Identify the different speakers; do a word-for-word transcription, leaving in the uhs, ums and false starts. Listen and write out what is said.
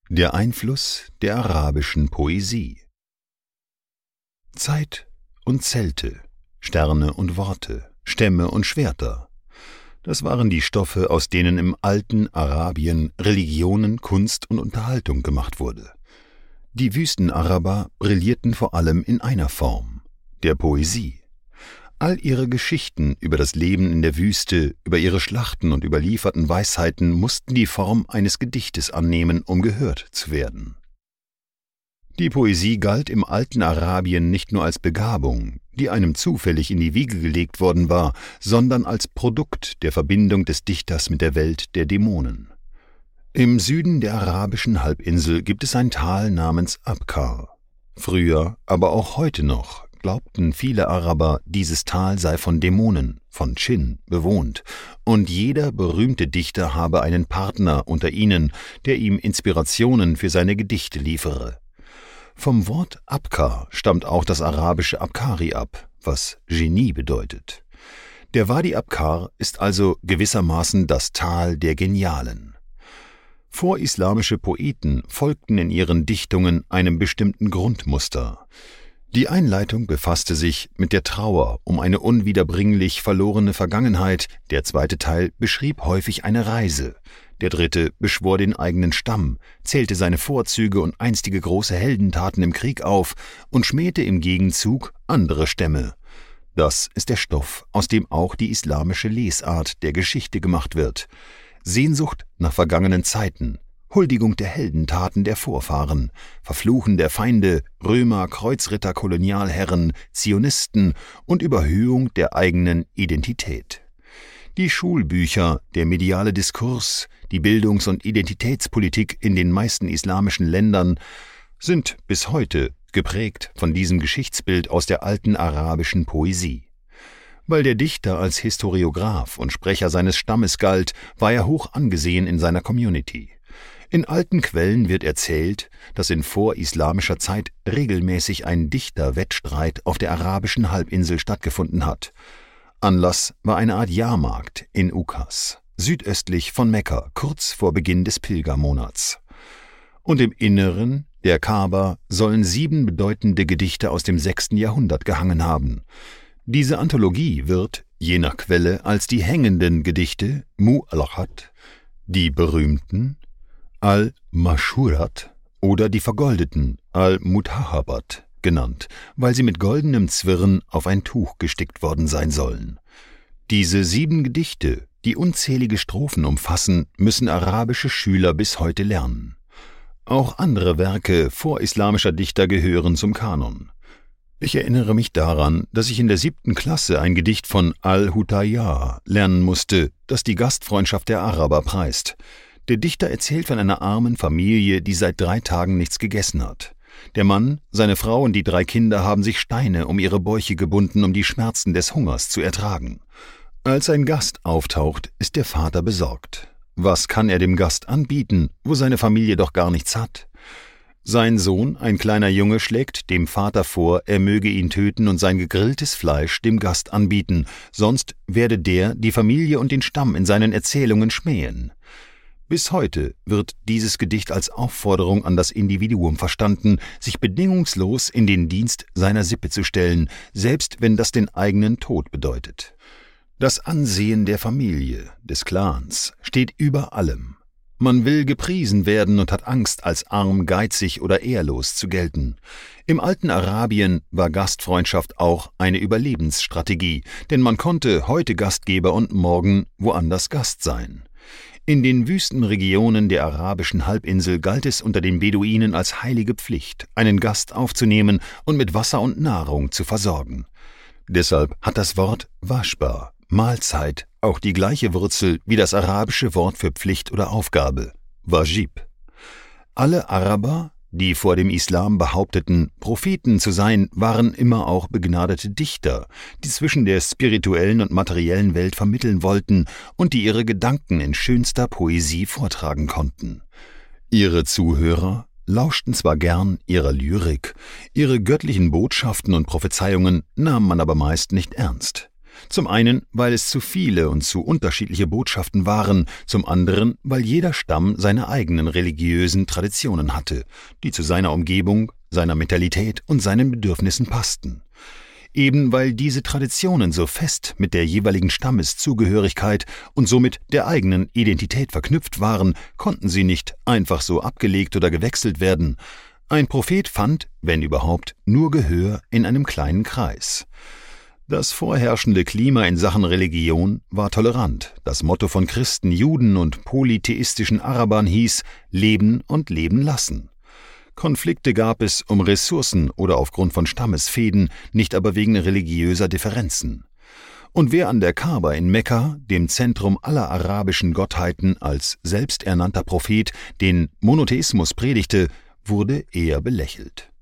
Speaker 1: Der Einfluss der arabischen Poesie. Zeit und Zelte, Sterne und Worte, Stämme und Schwerter. Das waren die Stoffe, aus denen im alten Arabien Religionen, Kunst und Unterhaltung gemacht wurde. Die Wüstenaraber brillierten vor allem in einer Form, der Poesie. All ihre Geschichten über das Leben in der Wüste, über ihre Schlachten und überlieferten Weisheiten mussten die Form eines Gedichtes annehmen, um gehört zu werden. Die Poesie galt im alten Arabien nicht nur als Begabung, die einem zufällig in die Wiege gelegt worden war, sondern als Produkt der Verbindung des Dichters mit der Welt der Dämonen. Im Süden der arabischen Halbinsel gibt es ein Tal namens Abkar. Früher, aber auch heute noch, glaubten viele Araber, dieses Tal sei von Dämonen, von Dschinn, bewohnt, und jeder berühmte Dichter habe einen Partner unter ihnen, der ihm Inspirationen für seine Gedichte liefere. Vom Wort Abkar stammt auch das arabische Abkari ab, was Genie bedeutet. Der Wadi Abkar ist also gewissermaßen das Tal der Genialen. Vorislamische Poeten folgten in ihren Dichtungen einem bestimmten Grundmuster. Die Einleitung befasste sich mit der Trauer um eine unwiederbringlich verlorene Vergangenheit, der zweite Teil beschrieb häufig eine Reise, der dritte beschwor den eigenen Stamm, zählte seine Vorzüge und einstige große Heldentaten im Krieg auf und schmähte im Gegenzug andere Stämme. Das ist der Stoff, aus dem auch die islamische Lesart der Geschichte gemacht wird. Sehnsucht nach vergangenen Zeiten, Huldigung der Heldentaten der Vorfahren, Verfluchen der Feinde, Römer, Kreuzritter, Kolonialherren, Zionisten und Überhöhung der eigenen Identität. Die Schulbücher, der mediale Diskurs, die Bildungs- und Identitätspolitik in den meisten islamischen Ländern sind bis heute geprägt von diesem Geschichtsbild aus der alten arabischen Poesie. Weil der Dichter als Historiograph und Sprecher seines Stammes galt, war er hoch angesehen in seiner Community. In alten Quellen wird erzählt, dass in vorislamischer Zeit regelmäßig ein Dichterwettstreit auf der arabischen Halbinsel stattgefunden hat. Anlass war eine Art Jahrmarkt in Ukas, südöstlich von Mekka, kurz vor Beginn des Pilgermonats. Und im Inneren der Kaaba sollen sieben bedeutende Gedichte aus dem sechsten Jahrhundert gehangen haben. Diese Anthologie wird, je nach Quelle, als die hängenden Gedichte Mu'allaqat, die berühmten, Al-Mashurat oder die vergoldeten Al-Mutahabat genannt, weil sie mit goldenem Zwirn auf ein Tuch gestickt worden sein sollen. Diese sieben Gedichte, die unzählige Strophen umfassen, müssen arabische Schüler bis heute lernen. Auch andere Werke vorislamischer Dichter gehören zum Kanon. Ich erinnere mich daran, dass ich in der siebten Klasse ein Gedicht von Al-Hutayya lernen musste, das die Gastfreundschaft der Araber preist. Der Dichter erzählt von einer armen Familie, die seit drei Tagen nichts gegessen hat. Der Mann, seine Frau und die drei Kinder haben sich Steine um ihre Bäuche gebunden, um die Schmerzen des Hungers zu ertragen. Als ein Gast auftaucht, ist der Vater besorgt. Was kann er dem Gast anbieten, wo seine Familie doch gar nichts hat? Sein Sohn, ein kleiner Junge, schlägt dem Vater vor, er möge ihn töten und sein gegrilltes Fleisch dem Gast anbieten, sonst werde der die Familie und den Stamm in seinen Erzählungen schmähen. Bis heute wird dieses Gedicht als Aufforderung an das Individuum verstanden, sich bedingungslos in den Dienst seiner Sippe zu stellen, selbst wenn das den eigenen Tod bedeutet. Das Ansehen der Familie, des Clans, steht über allem. Man will gepriesen werden und hat Angst, als arm, geizig oder ehrlos zu gelten. Im alten Arabien war Gastfreundschaft auch eine Überlebensstrategie, denn man konnte heute Gastgeber und morgen woanders Gast sein. In den Wüstenregionen der arabischen Halbinsel galt es unter den Beduinen als heilige Pflicht, einen Gast aufzunehmen und mit Wasser und Nahrung zu versorgen. Deshalb hat das Wort Waschba, Mahlzeit, auch die gleiche Wurzel wie das arabische Wort für Pflicht oder Aufgabe, Wajib. Alle Araber, die vor dem Islam behaupteten, Propheten zu sein, waren immer auch begnadete Dichter, die zwischen der spirituellen und materiellen Welt vermitteln wollten und die ihre Gedanken in schönster Poesie vortragen konnten. Ihre Zuhörer lauschten zwar gern ihrer Lyrik, ihre göttlichen Botschaften und Prophezeiungen nahm man aber meist nicht ernst. Zum einen, weil es zu viele und zu unterschiedliche Botschaften waren, zum anderen, weil jeder Stamm seine eigenen religiösen Traditionen hatte, die zu seiner Umgebung, seiner Mentalität und seinen Bedürfnissen passten. Eben weil diese Traditionen so fest mit der jeweiligen Stammeszugehörigkeit und somit der eigenen Identität verknüpft waren, konnten sie nicht einfach so abgelegt oder gewechselt werden. Ein Prophet fand, wenn überhaupt, nur Gehör in einem kleinen Kreis. Das vorherrschende Klima in Sachen Religion war tolerant. Das Motto von Christen, Juden und polytheistischen Arabern hieß »Leben und leben lassen«. Konflikte gab es um Ressourcen oder aufgrund von Stammesfehden, nicht aber wegen religiöser Differenzen. Und wer an der Kaaba in Mekka, dem Zentrum aller arabischen Gottheiten, als selbsternannter Prophet den Monotheismus predigte, wurde eher belächelt.